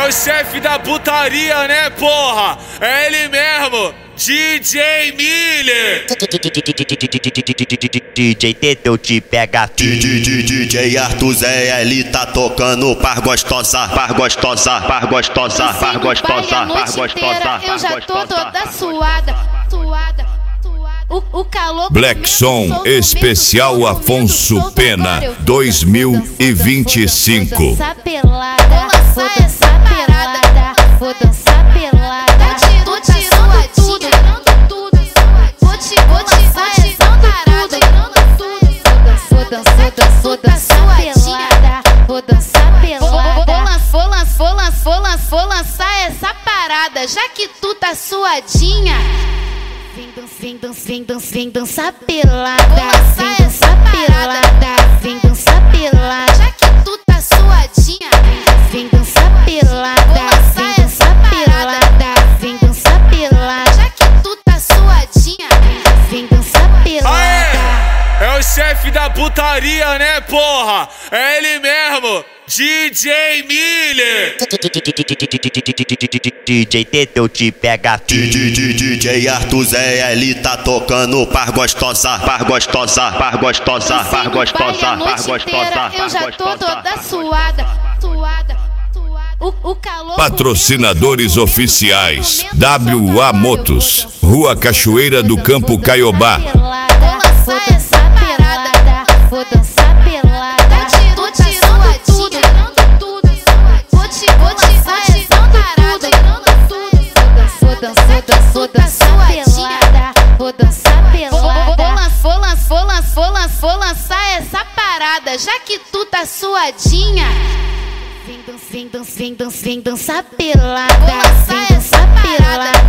o chefe da putaria, né, porra? É ele mesmo, DJ Miller. DJ Teteu te pega. DJ Arthur Zé, ele tá tocando par gostosa, par gostosa, par gostosa, par gostosa, par gostosa. Eu já tô toda suada. O calor Black Som Especial Afonso Pena 2025. Vou dançar pelada, vou dançar pelada. Tô tirando tudo, vou te dançar pelada, vou dançar pelada. Vou lançar essa parada, já que tu tá suadinha. Vem dançar pelada, vem dançar pelada, vem dançar pelada, já que tu tá suadinha. Vem dançar pelada, vem dançar pelada, vem dançar pelada, já que tu tá suadinha. Vem dançar pelada. É o chefe da putaria, né, porra? É ele mesmo, DJ Miller. DJ Teteu te pega. DJ Arthur Zé, ele tá tocando par gostosa, par gostosa, par gostosa, par gostosa, par gostosa. Eu já tô toda suada. O calor. Patrocinadores oficiais: WA Motos, Rua Cachoeira do Campo Caiobá. Vou lançar essa parada, vou dançar pelada. Tô tirando tudo, vou te dançar essa parada. Vou dançar pelada, vou dançar pelada. Vou lançar essa parada, já que tu tá suadinha. Vem dançar pelada, vem dançar pelada.